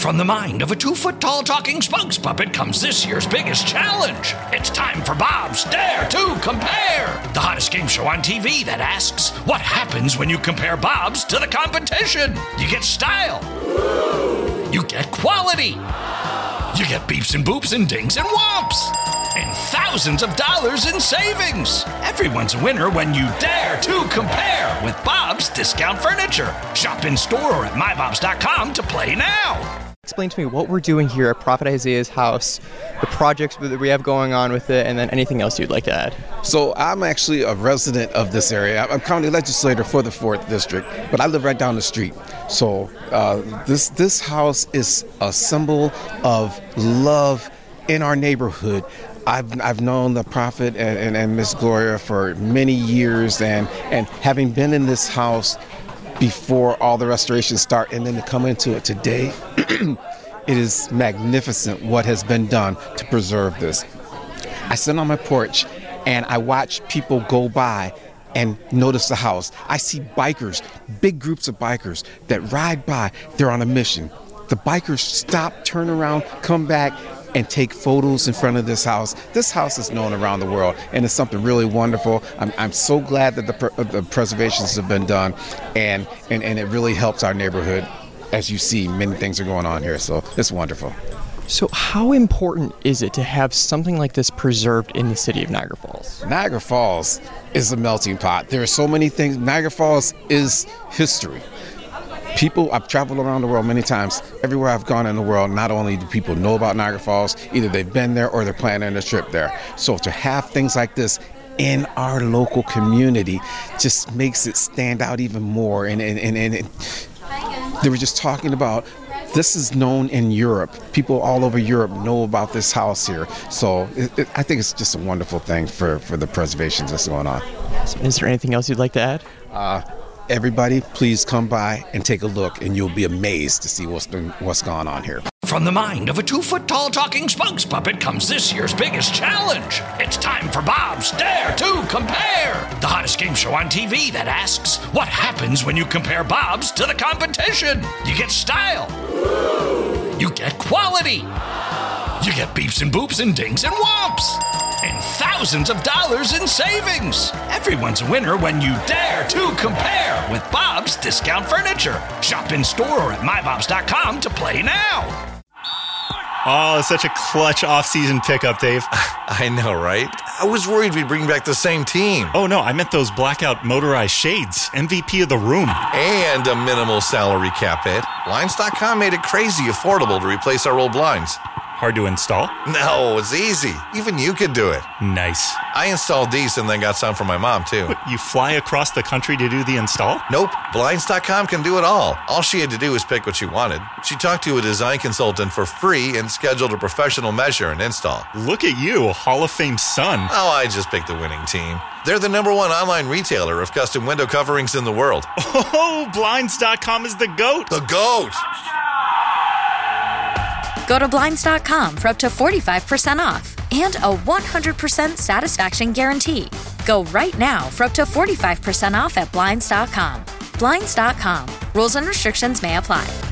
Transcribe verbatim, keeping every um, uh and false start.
From the mind of a two-foot-tall talking spokes puppet comes this year's biggest challenge. It's time for Bob's Dare to Compare, the hottest game show on T V that asks, what happens when you compare Bobs to the competition? You get style. You get quality. You get beeps and boops and dings and whomps. And thousands of dollars in savings. Everyone's a winner when you dare to compare with Bob's Discount Furniture. Shop in store or at my bobs dot com to play now. Explain to me what we're doing here at Prophet Isaiah's house, the projects that we have going on with it, and then anything else you'd like to add. So I'm actually a resident of this area. I'm county legislator for the fourth District, but I live right down the street. So uh, this this house is a symbol of love in our neighborhood. I've I've known the Prophet and, and, and Miss Gloria for many years, and, and having been in this house before all the restorations start and then to come into it today, it is magnificent what has been done to preserve this. I sit on my porch and I watch people go by and notice the house. I see bikers, big groups of bikers that ride by. They're on a mission. The bikers stop, turn around, come back, and take photos in front of this house. This house is known around the world, and it's something really wonderful. I'm, I'm so glad that the, pre- the preservations have been done, and, and, and it really helps our neighborhood. As you see, many things are going on here, so it's wonderful. So how important is it to have something like this preserved in the city of Niagara Falls? Niagara Falls is a melting pot. There are so many things. Niagara Falls is history. People, I've traveled around the world many times. Everywhere I've gone in the world, not only do people know about Niagara Falls, either they've been there or they're planning a trip there. So to have things like this in our local community just makes it stand out even more. And, and, and, and it, they were just talking about, this is known in Europe. People all over Europe know about this house here. So it, it, I think it's just a wonderful thing for, for the preservation that's going on. Is there anything else you'd like to add? Uh, Everybody, please come by and take a look, and you'll be amazed to see what's been, what's gone on here. From the mind of a two-foot-tall talking spokes puppet comes this year's biggest challenge. It's time for Bob's Dare to Compare, the hottest game show on T V that asks, what happens when you compare Bobs to the competition? You get style. You get quality. You get beeps and boops and dings and whomps. And thousands of dollars in savings. Everyone's a winner when you dare to compare with Bob's Discount Furniture. Shop in store or at my bobs dot com to play now. Oh, such a clutch off-season pickup, Dave. I know, right? I was worried we'd bring back the same team. Oh, no, I meant those blackout motorized shades. M V P of the room. And a minimal salary cap hit. Blinds dot com made it crazy affordable to replace our old blinds. Hard to install? No, it's easy. Even you could do it. Nice. I installed these and then got some for my mom, too. What, you fly across the country to do the install? Nope. Blinds dot com can do it all. All she had to do was pick what she wanted. She talked to a design consultant for free and scheduled a professional measure and install. Look at you, a Hall of Fame son. Oh, I just picked the winning team. They're the number one online retailer of custom window coverings in the world. Oh, Blinds dot com is the GOAT. The GOAT! Go to Blinds dot com for up to forty-five percent off and a one hundred percent satisfaction guarantee. Go right now for up to forty-five percent off at Blinds dot com. Blinds dot com. Rules and restrictions may apply.